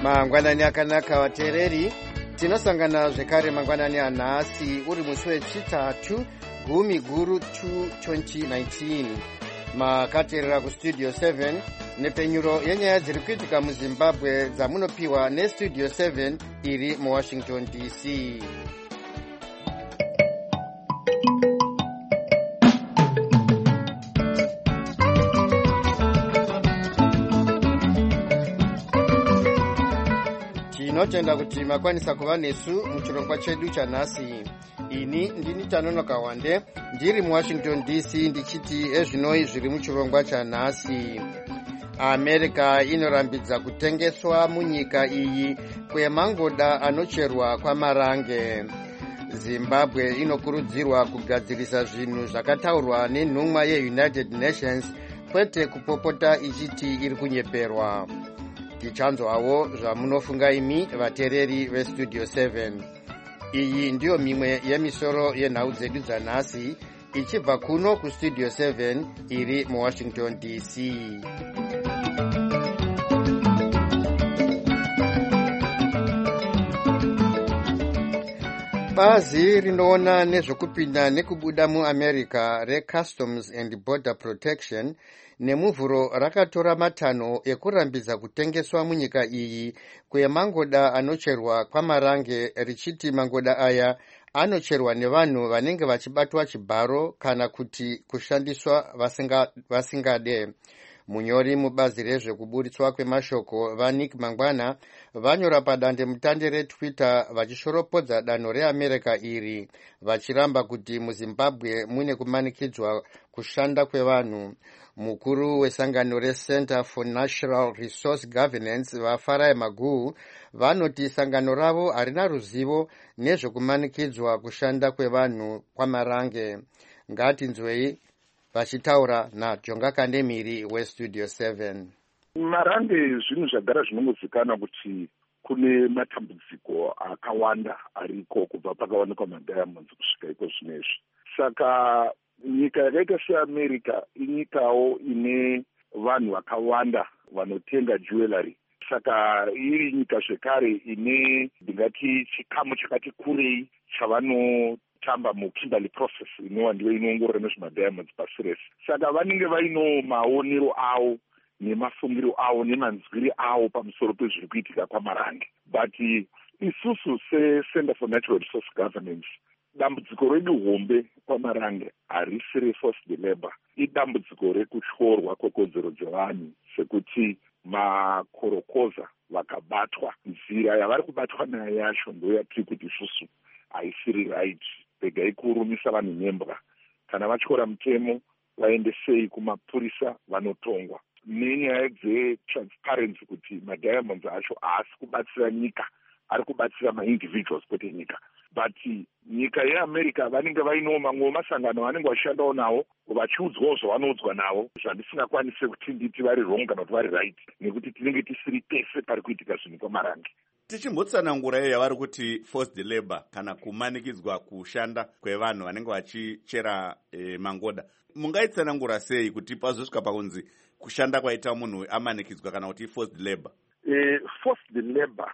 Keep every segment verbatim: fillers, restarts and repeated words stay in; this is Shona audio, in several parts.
Mangwanani akanaka vateereri, tinosangana zvekare mangwanani anhasi uri musi wechitatu gumi guru twenty nineteen. Makateerera kustudio seven nepenyuro yenyaya dziri kuitika muZimbabwe dzamunopiwa nestudio seven iri muWashington D C. Tinotenda kuti makwanisa kuva nesu muchirongwa chedu chanhasi. Ini ndini Tanonoka Wande ndiri muWashington D C ndichiti ezvinoi zviri muchirongwa chanhasi. America inorambidza kutengeswa munyika iyi kwemangoda anocherwa kwamarange. Zimbabwe inokurudzirwa kugadzirisa zvinhu zvakataurwa nenhumwa yeUnited Nations kwete kupopota ichiti iri kunyeperwa. Tichanzwawo zvamunofunga imi vateereri vestudio seven. Iyi ndiyo mimwe yemisoro yenhau dzedu dzanhasi ichibva kuno kustudio seven iri muWashington D C. Bazi rinoona nezvokupinda nekubuda muAmerica reCustoms and Border Protection nemuvhuro rakatora matanho ekurambidza kutengeswa munyika iyi kwemangoda anocherwa kwamarange richiti mangoda aya anocherwa nevanhu vanenge vachibatwa chibharo kana kuti kushandiswa vasinga, vasingade. Munyori mubazi rezvekuburitswa kwemashoko vaNick Mangwana vanyora padande mutande reTwitter vachishoropodza danho reAmerica iri vachiramba kuti muZimbabwe mune kumanikidzwa kushanda kwevanhu. Mukuru wesangano reCenter for Natural Resource Governance vaFarai Maguhu vanoti sangano ravo harina ruzivo nezvekumanikidzwa kushanda kwevanhu kwamarange. Ngatinzwei vachitaura naJonga Kandemiri westudio seven. Marange zvinhu zvagara zvinongozikanwa kuti kune matambudziko akawanda ariko kubva pakawanikwa madiamonds kusvika iko zvinezvi. Saka nyika yakaita seAmerica inyikawo ine vanhu vakawanda vanotenga jewelry. Saka iri nyika zvekare ine ndingati chikamu chakati kurei chavanotamba muKimberley process inova ndiyo inoongorora nezvemadiamonds pasi rese. Saka vanenge vaino maonero avo nemafungiro avo nemanzwiri avo pamusoro pezviri kuitika kwamarange. But isusu seCenter for Natural Resource Governance, dambudziko redu hombe kwamarange harisi reforced labor, idambudziko rekutyorwa kwekodzero dzevanhu, sekuti makorokoza vakabatwa, nzira yavari kubatwa nayo yacho ndoyatiri kuti isusu haisiri right. Regai kurumisa vanhu nembwa. Kana vatyora mutemo vaendesei kumapurisa vanotongwa. Nenyaya dzetransparency kuti madiamonds acho haasi kubatsira nyika, ari kubatsira maindividuals kwete nyika. But nyika yeAmerica vanenge vaino mamwe masangano vanenge vachishandawo nawo vachiudzwawo zvavanoudzwa nawo zvandisingakwanise kuti nditi vari wrong kana kuti vari right, nekuti tinenge tisiri pese pari kuitika zvinhu kwamarange. Tichimbotsanangura iyo yavari kuti forced labor kana kumanikidzwa kushanda kwevanhu vanenge vachichera e, mangoda, mungaitsanangura sei kuti pazosvika pakunzi kushanda kwaita munhu amanikidzwa kana kuti forced labor? E, forced labor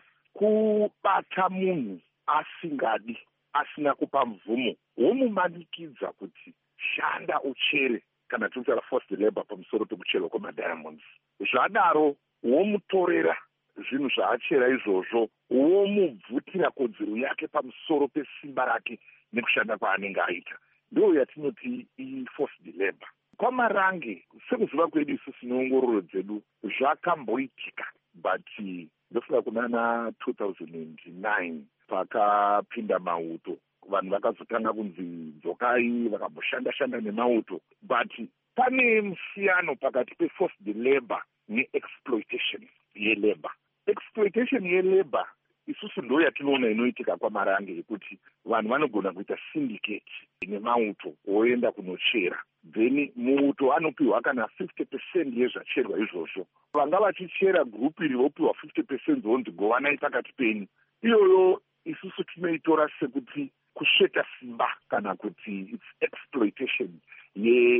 kubata munhu asingadi, asina kupa mvumo, womumanikidza kuti shanda uchere, kana tinotara forced labor pamusoro pekucherwa kwemadiamonds. Zvadaro womutorera zvinhu zvaachera izvozvo, womubvutira kodzero yake pamusoro pesimba rake nekushanda kwaanenge aita. Ndo yatinoti i-forced labor. Kwamarange, sekuziva kwedu isusu neongororo dzedu, zvakamboitika, but ndofika kunana two thousand nine pakapinda mauto, vanhu vakazotanga kunzi dzokai vakamboshandashanda nemauto. But pane musiyano pakati pe-forced labor ne-exploitation ye-labor. Exploitation ye-labor isusu ndo yatinoona inoitika kwamarange, yekuti vanhu vanogona kuita syndicate nemauto woenda kunochera, then muuto anopiwa kana fifty percent yezvacherwa izvozvo. Vanga vachichera group iri vopiwa fifty percent zonzi govanai pakati penyu. Iyoyo isusu tinoitora sekuti kusheta simba kana kuti it's exploitation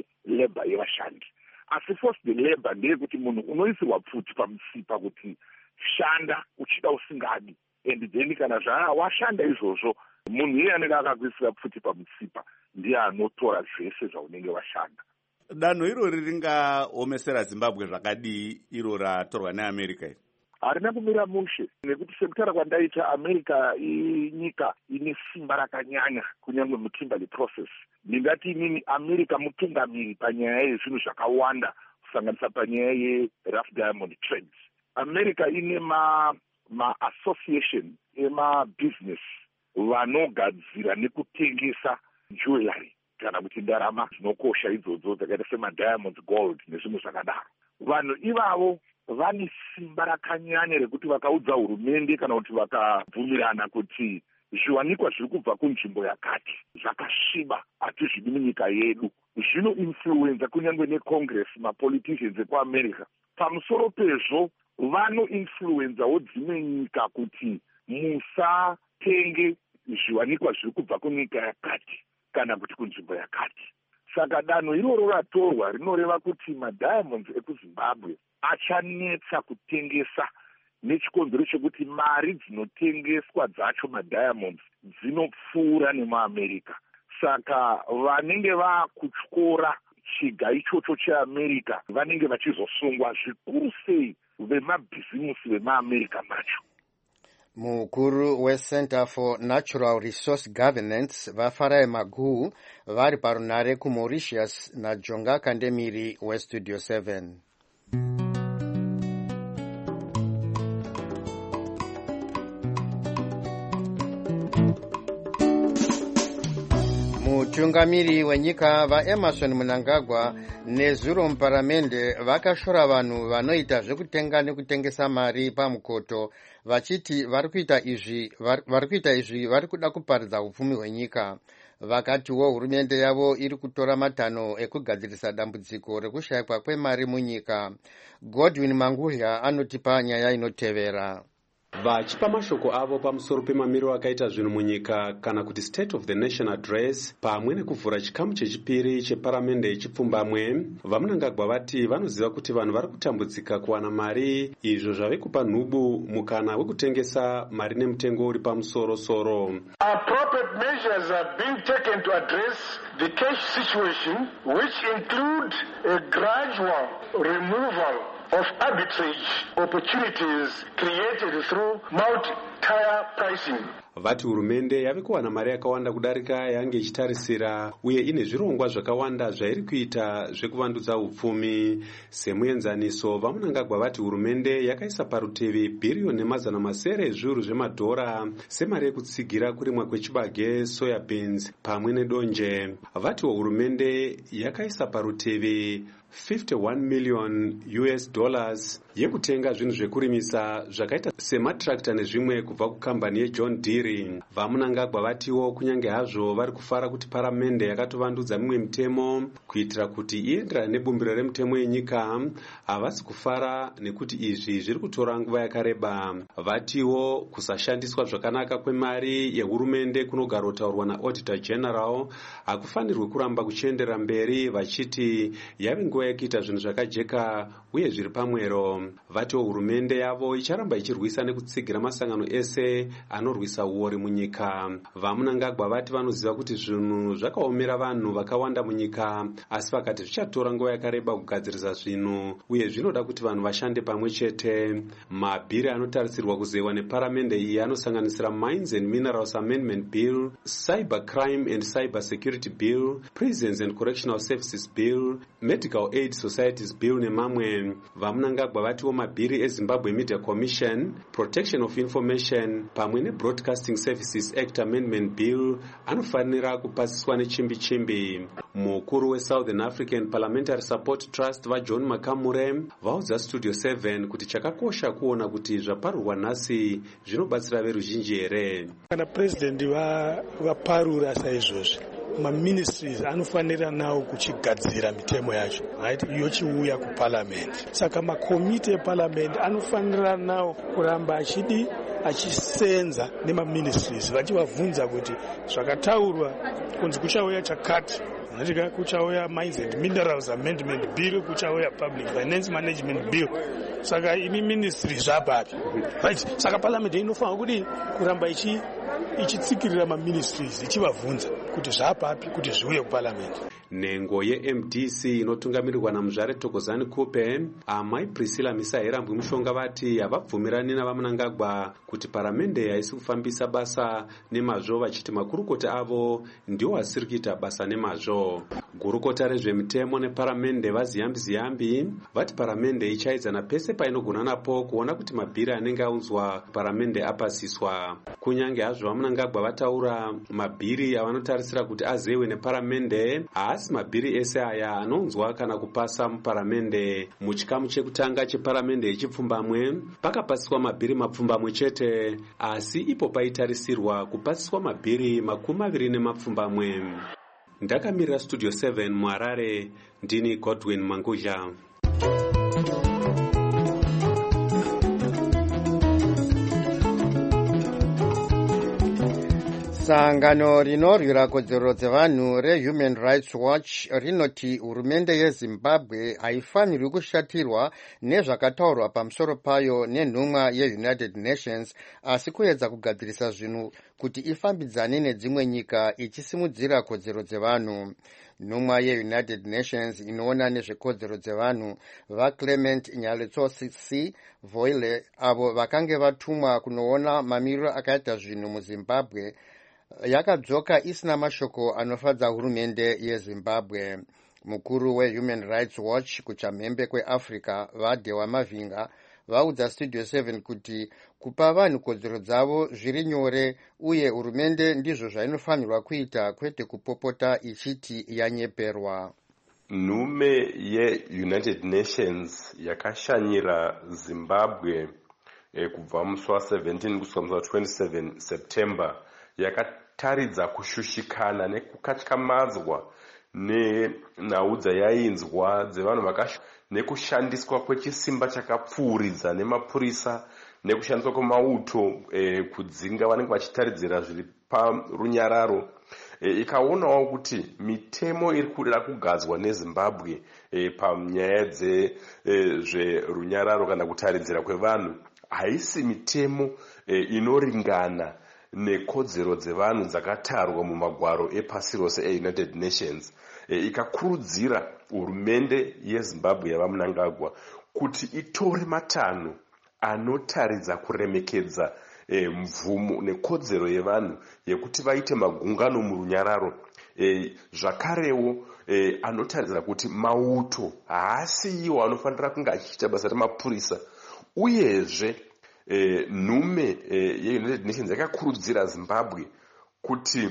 ye-labor yevashandi. Asi forced labor ndeyekuti munhu unoisirwa pfuti pamusipa kuti shanda uchida usingadi, and then kana zvawashanda izvozvo munhu iye anenge akakuisira pfuti pamutsipa ndiye anotora zvese zvaunenge washanda. Danho irori ringaomesera Zimbabwe zvakadii iro ratorwa neAmerica iri? Harina kumira mushe, nekuti sekutara kwandaita America inyika ine simba rakanyanya kunyangwe muKimberley process. Ndingati inini America mutungamiri panyaya yezvinhu zvakawanda kusanganisa panyaya yeRough Diamond Trades. America ine ma ma association ema business vanogadzira nekutengesa jewelry kana kuti ndarama dzinokosha idzodzo dzakaita sema-diamonds, gold nezvimwe zvakadaro. Vanhu ivavo vane simba rakanyanya rekuti vakaudza hurumende kana kuti vakabvumirana kuti zviwanikwa zviri kubva kunzvimbo yakati zvakasviba hatizvidi munyika yedu, zvinoinfluenza kunyange necongress, mapoliticians ekuamerica. Pamusoro pezvo vanoinfluenzawo dzimwe nyika kuti musatenge zviwanikwa zviri kubva kunyika yakati kana kuti kunzvimbo yakati. Saka danho iroro ratorwa rinoreva kuti madiamonds ekuZimbabwe achanetsa kutengesa nechikonzero chekuti mari dzinotengeswa dzacho madiamonds dzinopfuura nemuAmerica. Saka vanenge vakutyora chiga ichocho cheAmerica vanenge vachizosungwa zvikuru sei vemabhizimusi vemuAmerica macho. Mukuru weCenter for Natural Resource Governance vaFarai Maguhu vari parunare kuMauritius naJonga Kandemiri weStudio seven. Mutungamiri wenyika vaEmerson Mnangagwa nezuro muparamende vakashora vanhu vanoita zvekutenga nekutengesa mari pamukoto vachiti vari kuita izvi vari kuita izvi vari kuda kuparidza upfumi hwenyika. Vakatiwo hurumende yavo iri kutora matanho ekugadzirisa dambudziko rekushayikwa kwemari munyika. Godwin Manguhya anotipa nyaya inotevera. Vachipa mashoko avo pamusoro pemamiriro akaita zvinhu munyika kana kuti State of the Nation Address pamwe nekuvhura chikamu chechipiri cheparamende yechipfumbamwe, vaMnangagwa vati vanoziva kuti vanhu vari kutambudzika kuwana mari, izvo zvave kupa nhubu mukana wekutengesa mari nemutengo uri pamusoro-soro. Appropriate measures are being taken to address the cash situation, which include a gradual removal of arbitrage opportunities created through multi-tier pricing. Vati hurumende yave kuwana mari yakawanda kudarika yange ichitarisira uye ine zvirongwa zvakawanda zvairi kuita zvekuvandudza upfumi. Semuenzaniso, vaMnangagwa vati hurumende yakaisa parutivi bhiriyoni nemazana masere ezviuru zvemadhora semari yekutsigira kurimwa kwechibage, soya beans pamwe nedonje. Vatiwo hurumende yakaisa parutivi fifty-one million U S dollars yekutenga zvinhu zvekurimisa zvakaita sematrakta nezvimwe kubva kukambani yeJohn Deere. VaMnangagwa vatiwo kunyange hazvo vari kufara kuti paramende yakatovandudza mimwe mitemo kuitira kuti ienderane nebumbiro remutemo yenyika, havasi kufara nekuti izvi zviri kutora nguva yakareba. Vatiwo kusashandiswa zvakanaka kwemari yehurumende kunogara kutaurwa naAuditor General hakufanirwi kuramba kuchiendera mberi, vachiti yave nguva yekuita zvinhu zvakajeka uye zviri pamwero. Vatiwo hurumende yavo icharamba ichirwisa nekutsigira masangano ese anorwisa uori munyika. VaMnangagwa vati vanoziva kuti zvinhu zvakaomera vanhu vakawanda munyika, asi vakati zvichatora nguva yakareba kugadzirisa zvinhu uye zvinoda kuti vanhu vashande pamwe chete. Mabhiri anotarisirwa kuzewa neparamende iyi anosanganisira Mines and Minerals Amendment Bill, Cyber Crime and Cyber Security Bill, Prisons and Correctional Services Bill, Medical Aid Societies Bill nemamwe. VaMnangagwa vatiwo mabhiri eZimbabwe Media Commission, Protection of Information pamwe neBroadcasting Services Act Amendment Bill anofanira kupasiswa nechimbi-chimbi. Mukuru weSouthern African Parliamentary Support Trust vaJohn Makamure vaudza Studio seven kuti chakakosha kuona kuti zvaparurwa nhasi zvinobatsira veruzhinji here. Kana president vaparura saizvozvi, maministries anofanira nawo kuchigadzira mitemo yacho, right, yochiuya kuparliament. Saka makomiti eparliament anofanira nawo kuramba achidi achisenza nemaministries vachivabvunza kuti zvakataurwa kunzi kuchauya chakati, kuchauya Mines and Minerals Amendment Bill, kuchauya Public Finance Management Bill, saka imi ministry zvapapi right. Saka parliament inofanira kuti kuramba ichi ichitsikirira maministries ichivabvunza kuti zvapapi kuti zviuye kuparliament. Nhengo ye-M D C inotungamirirwa namuzvare Thokozani Kupe, amai Priscilla Misaherambwe Mushonga vati havabvumirani navaMnangagwa kuti paramende haisi kufambisa basa nemazvo, vachiti makurukota avo ndiwo asiri kuita basa nemazvo. Gurukota rezvemitemo neparamende vaZiyambi Ziyambi vati paramende ichaidzana pese painogona napo kuona kuti mabhiri anenge aunzwa paramende apasiswa. Kunyange hazvo vaMnangagwa vataura mabhiri avanotarisira kuti azewe neparamende, asi mabhiri ese aya anonzwa kana kupasa muparamende. Muchikamu chekutanga cheparamende yechipfumbamwe pakapasiswa mabhiri mapfumbamwe chete, asi ipo paitarisirwa kupasiswa mabhiri makumi maviri nemapfumbamwe. Ndakamirira Studio seven muHarare, ndini Godwin Mangudya. Sangano rinorwira kodzero dzevanhu reHuman Rights Watch rinoti hurumende yeZimbabwe haifanirwi kushatirwa nezvakataurwa pamusoro payo nenhumwa yeUnited Nations, asi kuedza kugadzirisa zvinhu kuti ifambidzane nedzimwe nyika ichisimudzira kodzero dzevanhu. Nhumwa yeUnited Nations inoona nezvekodzero dzevanhu vaClement Nyaletsosi Voile, avo vakange vatumwa kunoona mamiriro akaita zvinhu muZimbabwe, yakadzoka isina mashoko anofadza hurumende yeZimbabwe. Mukuru weHuman Rights Watch kuchamhembe kweAfrica vaDewa Mavinga vaudza Studio seven kuti kupa vanhu kodzero dzavo zviri nyore uye hurumende ndizvo zvainofanirwa kuita, kwete kupopota ichiti yanyeperwa. Nhume yeUnited Nations yakashanyira Zimbabwe eh, kubva musi wa17 kusvika musi wa27 September yakataridza kushushikana nekukatyamadzwa nenhau dzayainzwa dzevanhu vakasha nekushandiswa kwechisimba chakapfuuridza nemapurisa nekushandiswa kwemauto e, kudzinga vanenge vachitaridzira zviri parunyararo. E, ikaonawo kuti mitemo iri kuda kugadzwa neZimbabwe e, panyaya dzezverunyararo e, kana kutaridzira kwevanhu haisi mitemo e, inoringana nekodzero dzevanhu dzakatarwa mumagwaro epasi rose eUnited Nations. E, ikakurudzira hurumende yeZimbabwe yavaMnangagwa kuti itore matanho anotaridza kuremekedza e, mvumo nekodzero yevanhu yekuti vaite magungano murunyararo. E, zvakarewo e, anotaridza kuti mauto haasi iwo anofanira kunge achiita basa remapurisa. Uyezve E, nhume e, yeUnited Nations yakakurudzira Zimbabwe kuti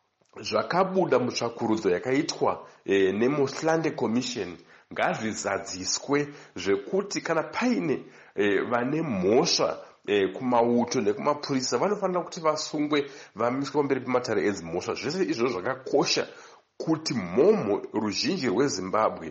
zvakabuda mutsvakurudzo yakaitwa e, neMohlande Commission ngazvizadziswe, zvekuti kana paine e, vane mhosva e, kumauto nekumapurisa vanofanira kuti vasungwe vamiswe pamberi pematare edzimhosva. Zvese izvo zvakakosha kuti mhomho ruzhinji rweZimbabwe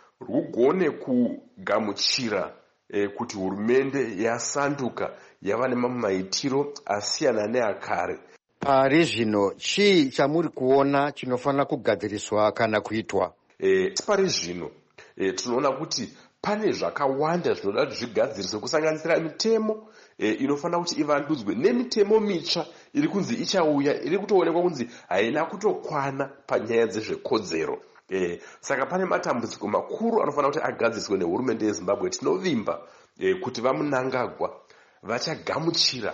rugone kugamuchira E, kuti hurumende yasanduka yava nemamwe maitiro asiyana neakare. Pari zvino chii chamuri kuona chinofanira kugadziriswa kana kuitwa? E, pari zvino e, tinoona kuti pane zvakawanda zvinoda kuti zvigadziriswe, kusanganisira mitemo e, inofanira kuti ivandudzwe nemitemo mitsva iri kunzi ichauya iri kutoonekwa kunzi haina kutokwana panyaya dzezvekodzero. E, saka pane matambudziko makuru anofanira kuti agadziriswe nehurumende yeZimbabwe. Tinovimba e, kuti vaMnangagwa vachagamuchira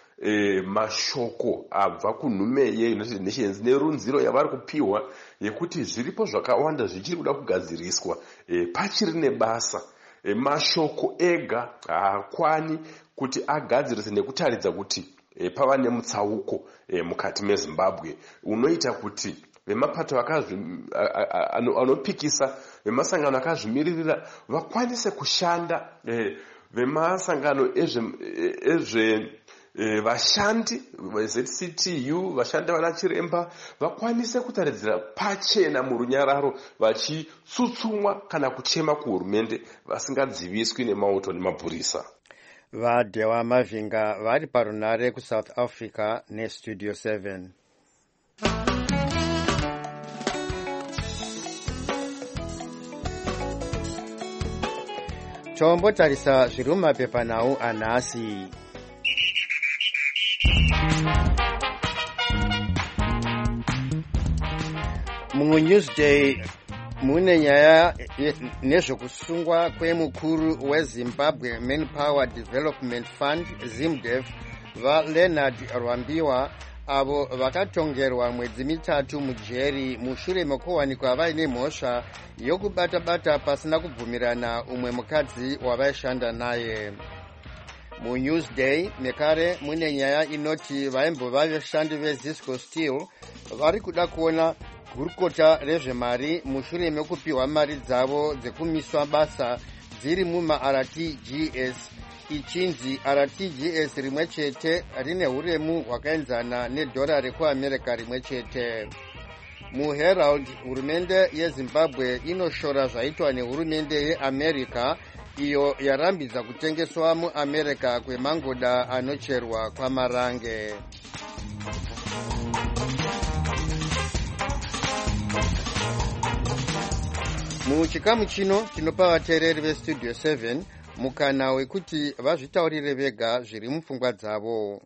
e, mashoko abva kunhume yeUnited Nations nerunziro yavari kupiwa yekuti zviripo zvakawanda zvichiri kuda kugadziriswa e, pachiri nebasa. E, mashoko ega haakwani kuti agadzirise nekutaridza kuti e, pava nemutsauko e, mukati meZimbabwe unoita kuti vemapato anopikisa vemasangano akazvimiririra vakwanise kushanda. E, vemasangano ezve e, vashandi veZ C T U, vashandi vana chiremba vakwanise kutaridzira pachena murunyararo vachitsutsumwa kana kuchema kuhurumende vasingadziviswi nemauto nemapurisa. vaDewa Mavinga vari parunare kuSouth Africa neStudio seven. tombotarisa zviri mumapepanhau anhasi. MuNewsday mune nyaya nezvekusungwa kwemukuru weZimbabwe Manpower Development Fund ZIMDEF vaLeonard Rwambiwa avo vakatongerwa mwedzi mitatu mujeri mushure mekuwanikwa vaine mhosva yokubata-bata pasina kubvumirana umwe mukadzi wavaishanda naye. MuNewsday mekare mune nyaya inoti vaimbova vashandi veZisco Steel vari kuda kuona gurukota rezvemari mushure mekupiwa mari dzavo dzekumiswa basa dziri muma-R T G S ichinzi R T G S rimwe chete rine huremu hwakaenzana nedhora rekuamerica rimwe chete. MuHerald hurumende yeZimbabwe inoshora zvaitwa nehurumende yeAmerica iyo yarambidza kutengeswa muAmerica kwemangoda anocherwa kwamarange. Muchikamu chino tinopa vateereri vestudio seven mukana wekuti vazvitaurire vega zviri mupfungwa dzavo.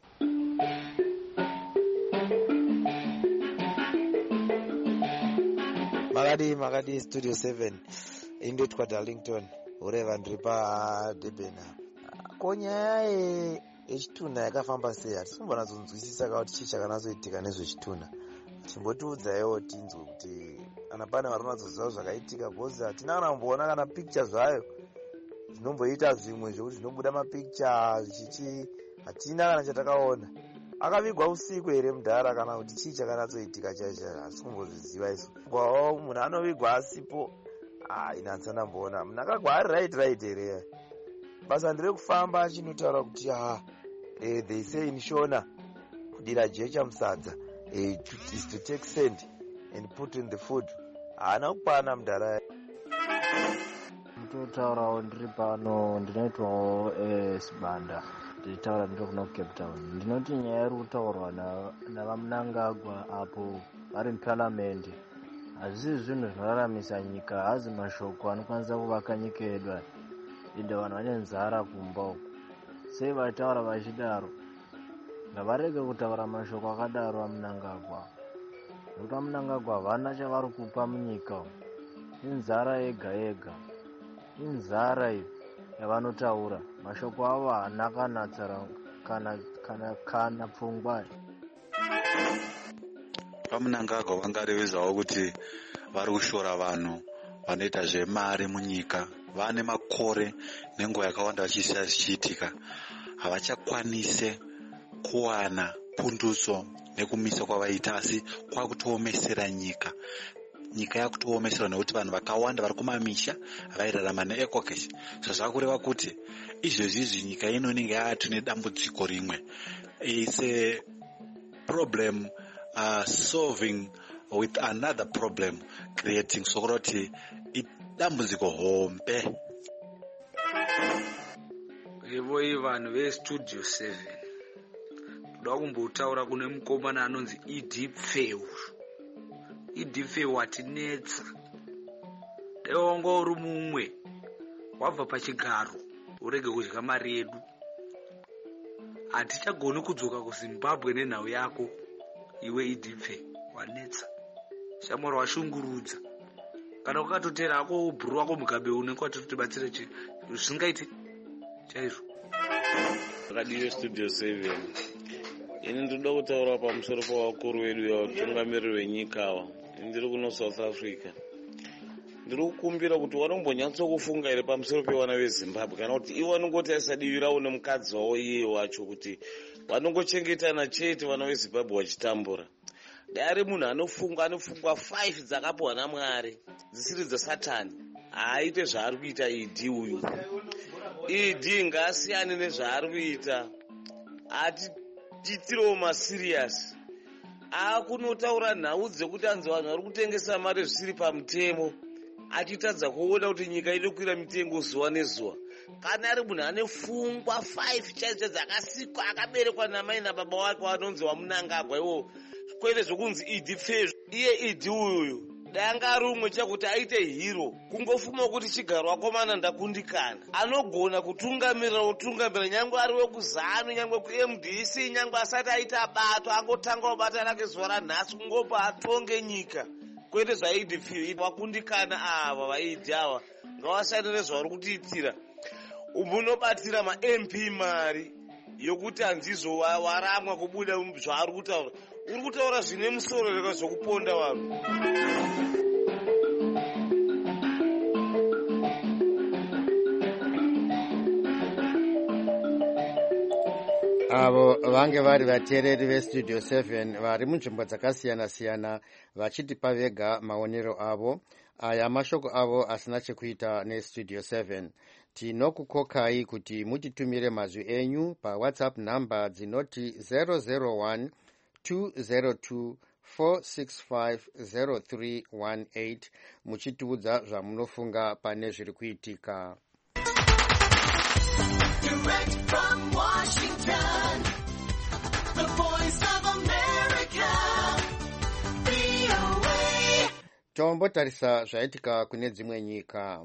Makadi makadi studio seven indotwa Darlington ureva ndiri paDurban. Konyaya yechituna yakafamba sei hatisikumbonatsokunzwisisa kuti chii chakanatsoitika nezvechituna. Chimbotiudzaiwo tinzwe kuti kana pane vari kunatsoziva zvakaitika bhozi hatina kana kumboona kana pikicha zvayo zvinomboita zvimwe zvokuti zvinobuda mapikicha zvichichi hatina kana chatakaona. Akavigwa usiku here mudhara kana kuti chii chakanatsoitika chaicho hasi kumbozviziva isu. Gwawo munhu anovigwa asipo ina hatisana mboona. Munhu akagwa ari right right here. Basa ndire kufamba achinotaura kuti ah eh, they say in Shona kudira jecha musadza eh, to, is to take sand and put in the food. Haana kukwana mudhara. Totaurawo ndiri pano ndinoitwawo Sibanda ndichitaura ndiri kuno kuCape Town. Ndinoti nyaya iri kutaurwa navaMnangagwa apo vari muParliament hazvisi zvinhu zvinoraramisa nyika, hazi mashoko anokwanisa kuvaka nyika yedu ende vanhu vane nzara kumba uko. Sei vataura vachidaro? Ngavarege kutaura mashoko akadaro vaMnangagwa. Nokuti vaMnangagwa havana chavari kupa munyika. Inzara yega yega. Inzara iyo yavanotaura. Mashoko avo haana kana tsara kana kana kana pfungwa. vaMnangagwa vangarevezawo kuti vari kushora vanhu vanoita zvemari munyika. Vane makore nenguva yakawanda vachisiya zvichiitika. Havachakwanise kuwana punduso nekumisa kwavaita, asi kwakutoomesera nyika. Nyika yakutoomesera nekuti vanhu vakawanda vari kumamisha vairarama neecocash. Zvazvakureva kuti izvezvi izvi nyika ino inenge yaatu nedambudziko rimwe. It's a problem uh, solving with another problem creating, sokuroti dambudziko hombe. Yevoi vanhu vestudio seven toda kumbotaura kune mukomana anonzi Idipfeu. Idipfeu watinetsa. Deongo uri mumwe wabva pachigaro urege kudya mari yedu. Hatichagoni kudzoka kuZimbabwe nenhau yako iwe Idipfe wanetsa. Shamwari washungurudza. Kana ukatotera ako ubhuru wako mugabe unenge watotibatsira chi zvisingaiti chaizvo. Radio Studio seven. Ini ndoda kutaura pamusoro pavakuru vedu vatungamiriri venyika ava. Ndiri kuno South Africa. Ndiri kukumbira kuti vanombonyatsokufunga here pamusoro pevana veZimbabwe kana kuti ivo vanongoti aisadivirawo nemukadzi wavo iye wacho kuti vanongochengetana chete vana veZimbabwe vachitambura. Dai munhu anofunga anofunga five dzakapiwa naMwari dzisiri dzaSatani haaite zvaari kuita Idi uyu. Idi ngaasiyane nezvaari kuita. Atitirewo masiriasi. Akunotaura nhau dzekuti anzi vanhu vari kutengesa mari zvisiri pamutemo, achitadza kuona kuti nyika iri kukwira mitengo zuva nezuva. Kana ari munhu ane fungwa five chaidzo dzakasikwa akaberekwa namai nababa wake vanonzi vaMnangagwa iwo kwete zvokunzi Idipfeu. Iye Idi uyu danga ari umwe chakuti aite hero kungofuma kuti chigaro wakomana ndakundikana anogona kutungamirira utungamirira nyangwe ari wekuzanu nyangwe ku-M D C nyangwe asati aita bato angotanga kubata rake zuva ranhasi kungopa atonge nyika kwete zvaI D P wakundikana ava vaidi ava ngavashandire zvavari kutiitira munobatira ma-M P mari yokuti hanzizo waramwa kubuda zvaari kutaura uri kutaura zvine musoro reka zvokuponda vanhu. avo vange vari vateereri vestudio seven vari munzvimbo dzakasiyana-siyana vachitipa vega maonero avo. Aya mashoko avo asina chekuita nestudio seven. Tinokukokai kuti mutitumire mazwi enyu pawhatsapp namba dzinoti zero zero one two zero two four six five zero three one eight muchitiudza zvamunofunga pane zviri kuitika. Direct from Washington, the voice of America, V O A. Tombotarisa zvaitika kune dzimwe nyika.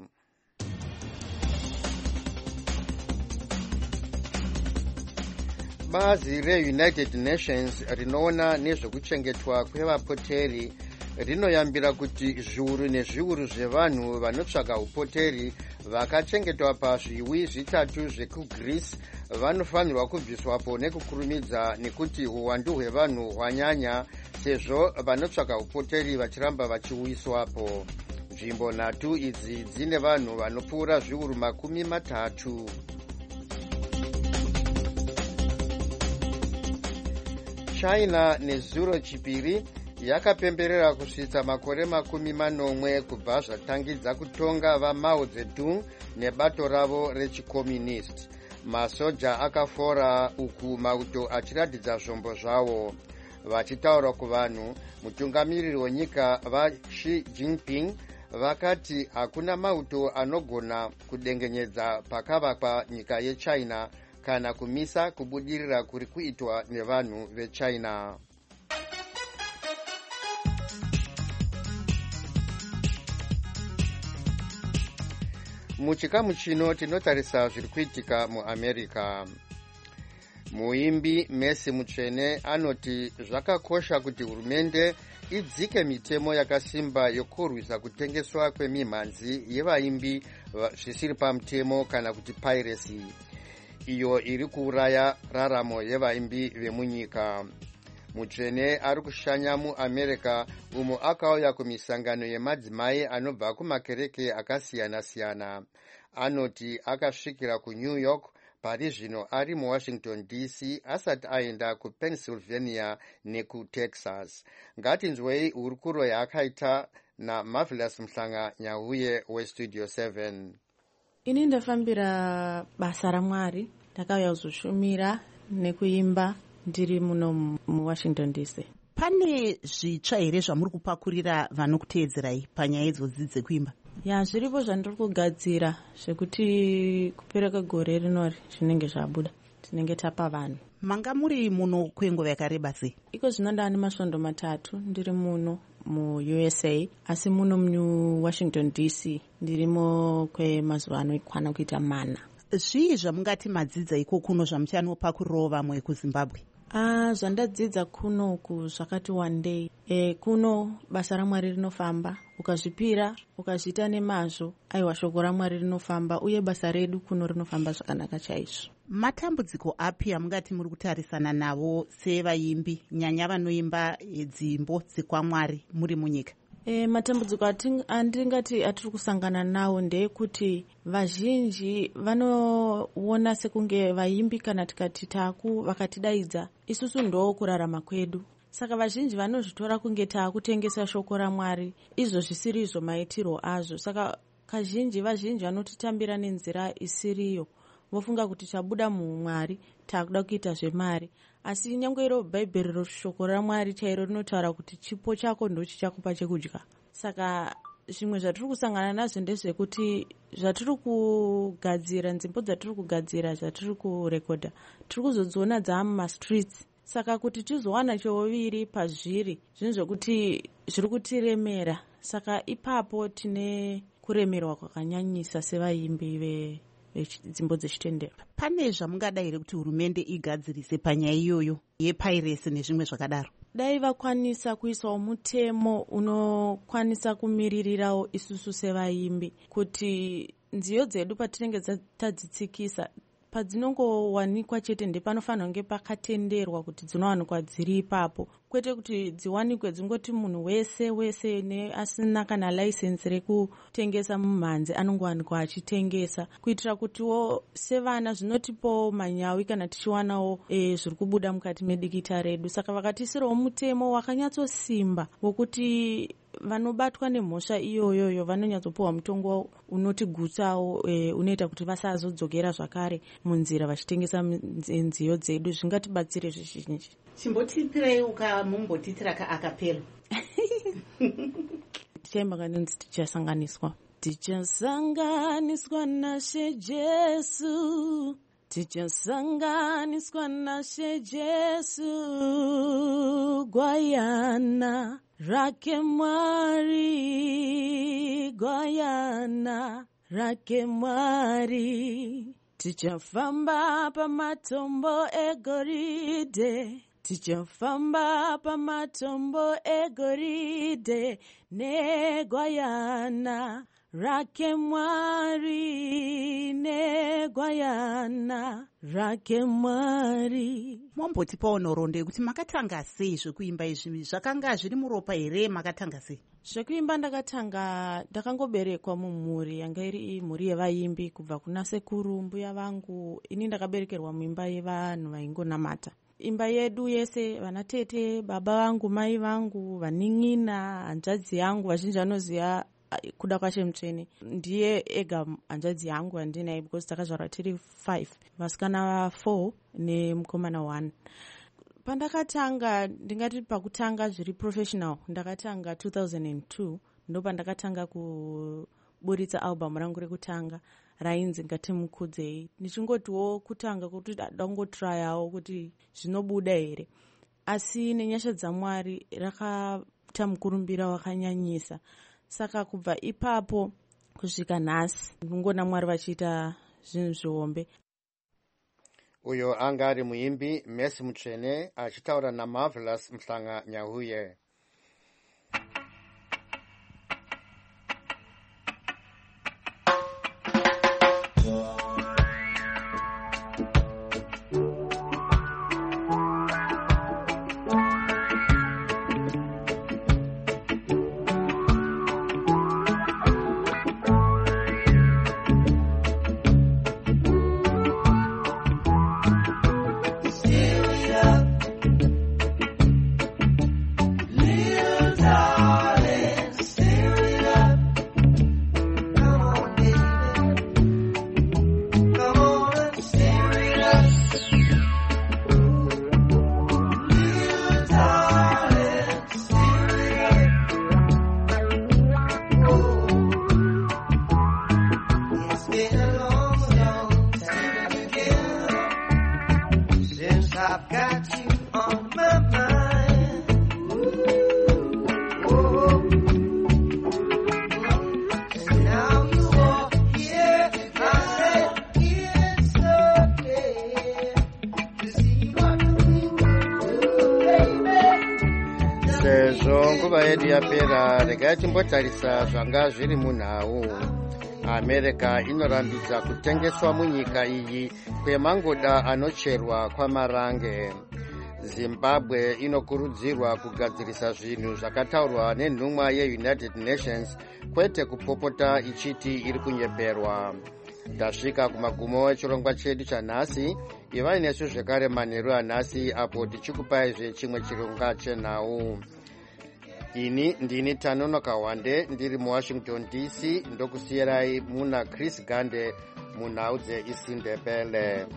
Bazi reUnited Nations rinoona nezvekuchengetwa kwevapoteri rinoyambira kuti zviuru nezviuru zvevanhu vanotsvaga upoteri vakachengetwa pazviwi zvitatu zvekuGreece vanofanirwa kubviswapo nekukurumidza nekuti uwandu hwevanhu hwanyanya sezvo vanotsvaga upoteri vachiramba vachiuyiswapo. Nzvimbo nhatu idzi dzine vanhu vanopfuura zviuru makumi matatu. China nezuro chipiri yakapemberera kusvitsa makore makumi manomwe kubva zvatangidza kutonga vaMao Zedong nebato ravo rechikomunist. Masoja akafora uku mauto achiratidza zvombo zvavo. Vachitaura kuvanhu, mutungamiriri wenyika vaXi Jinping vakati hakuna mauto anogona kudengenyedza pakavakwa nyika yeChina kana kumisa kubudirira kuri kuitwa nevanhu veChina. Muchikamu chino tinotarisa zviri kuitika muAmerica. Muimbi Messi Mutsvene anoti zvakakosha kuti hurumende idzike mitemo yakasimba yokurwisa kutengeswa kwemimhanzi yevaimbi zvisiri pamutemo kana kuti piracy, iyo iri kuuraya raramo yevaimbi vemunyika. Mutsvene ari kushanya muAmerica umo akauya kumisangano yemadzimai anobva kumakereke akasiyana-siyana. Anoti akasvikira kuNew York pari zvino ari muWashington D C asati aenda kuPennsylvania nekuTexas. Ngatinzwei hurukuro yaakaita naMarvelous Mhlanga Nyahuye weStudio seven. Ini ndafambira basa raMwari, ndakauya kuzoshumira nekuimba ndiri muno muWashington D C. Pane zvitsva here zvamuri kupakurira vanokuteedzerai panyaya idzodzi dzekuimba? Ya, zviripo zvandiri kugadzira zvekuti kupera kwegore rinori zvinenge zvabuda tinenge tapa vanhu. Manga muri muno kwenguva yakareba sei? Iko zvino ndane masvondo matatu ndiri muno mu-U S A, asi muno muWashington D C ndirimo kwemazuva anokwana kuita mana. Zvii zvamungati madzidza iko kuno zvamuchanopakurirawo vamwe kuZimbabwe? Ah, zvandadzidza kunoku zvakati wandei. E, kuno basa raMwari rinofamba, ukazvipira ukazviita nemazvo, aiwa shoko raMwari rinofamba, uye basa redu kuno rinofamba zvakanaka chaizvo. Matambudziko api amungati muri kutarisana navo sevaimbi, nyanya vanoimba dzimbo dzekwaMwari muri munyika? E, matambudziko andingati atiri kusangana nawo ndeyekuti vazhinji vanoona sekunge vaimbi kana tikati taku vakatidaidza isusu ndo kurarama kwedu. Saka vazhinji vanozvitora kunge taakutengesa shoko raMwari, izvo zvisiri izvo maitirwo azvo. Saka kazhinji vazhinji vanotitambira nenzira isiriyo, vofunga kuti tabuda muMwari taakuda kuita zvemari. Asi nyangwe iro Bhaibheri roshoko raMwari chairo rinotaura kuti chipo chako ndo chichakupa chekudya. Saka zvimwe zvatiri kusangana nazvo ndezvekuti zvatiri kugadzira, nzimbo dzatiri kugadzira, zvatiri kurekodha, tiri kuzodziona dzaamumastreets. Saka kuti tizowana choviri pazviri zvinhu zvokuti zviri kutiremera. saka ipapo tine kuremerwa kwakanyanyisa sevaimbi ve dzimbo dzechitendero. Pane zvamungadai here kuti hurumende igadzirise panyaya iyoyo yepiracy nezvimwe zvakadaro? Dai vakwanisa kuisawo mutemo unokwanisa kumiririrawo isusu sevaimbi kuti nziyo dzedu patinenge tadzitsikisa padzinongowanikwa chete ndepanofanira kunge pakatenderwa kuti dzinowanikwa dziri ipapo, kwete kuti dziwanikwe dzingoti munhu wese wese asina kana license rekutengesa mumhanzi anongowanikwa achitengesa, kuitira kutiwo sevana zvinotipo manyawi kana tichiwanawo e, zviri kubuda mukati medikita redu. Saka vakatisirawo mutemo wakanyatsosimba wokuti vanobatwa nemhosva iyoyoyo vanonyatsopiwa mutongo unotigutsawo e, unoita kuti vasazodzokera zvakare munzira vachitengesa nziyo dzedu. Zvingatibatsire zvizhinji. Chimbotipirei ukamumbotitira kaakapelo. Tichaimba kanonzi tichasanganiswa. Tichasanganiswa naShe Jesu, tichasanganiswa naShe Jesu, Gwayana rake Mwari, Gwayana rake Mwari. Tichafamba pamatombo egoridhe, tichafamba pamatombo egoridhe, negwayana rake Mwari, negwayana rake Mwari. Mombotipawo nhoroondo yekuti makatanga sei zvekuimba izvi? Zvakanga zviri muropa here? Makatanga sei? Zvekuimba ndakatanga ndakangoberekwa mumhuri yanga iri mhuri yevaimbi kubva kuna sekuru mbuya vangu. Ini ndakaberekerwa muimba yevanhu vaingonamata. Imba yedu yese, vana tete, baba vangu, mai vangu, vanin'ina, hanzvadzi yangu, vazhinji vanoziva kuda kwaShe Mutsvene, ndiye ega hanzvadzi yangu andinaye because takazvarwa tiri five, vasikana four nemukomana one. Pandakatanga, ndingati pakutanga zviri professional, ndakatanga two thousand two, ndo pandakatanga kuburitsa album rangu rekutanga rainzi Ngatimukudzei. Ndichingotiwo kutanga kuti dangotryawo kuti zvinobuda here, asi nenyasha dzaMwari rakaita mukurumbira wakanyanyisa. Saka kubva ipapo kusvika nhasi ndinongona Mwari vachiita zvinhu zvihombe. Uyo anga ari muimbi Mercy Mutsvene achitaura naMarvelous Mhlanga Nyahuye. Nguva yedu yapera, regai timbotarisa zvanga zviri munhau. America inorambidza kutengeswa munyika iyi kwemangoda anocherwa kwamarange. Zimbabwe inokurudzirwa kugadzirisa zvinhu zvakataurwa nenhumwa yeUnited Nations, kwete kupopota ichiti iri kunyeperwa. Tasvika kumagumo echirongwa chedu chanhasi. Ivai nesu zvekare manheru anhasi apo tichikupaizve chimwe chirongwa chenhau. Ini ndini Tanonoka Wande ndiri muWashington D C, ndokusiyerai muna Chris Gande munhau dzeIsiNdebele.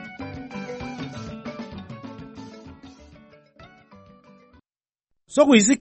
So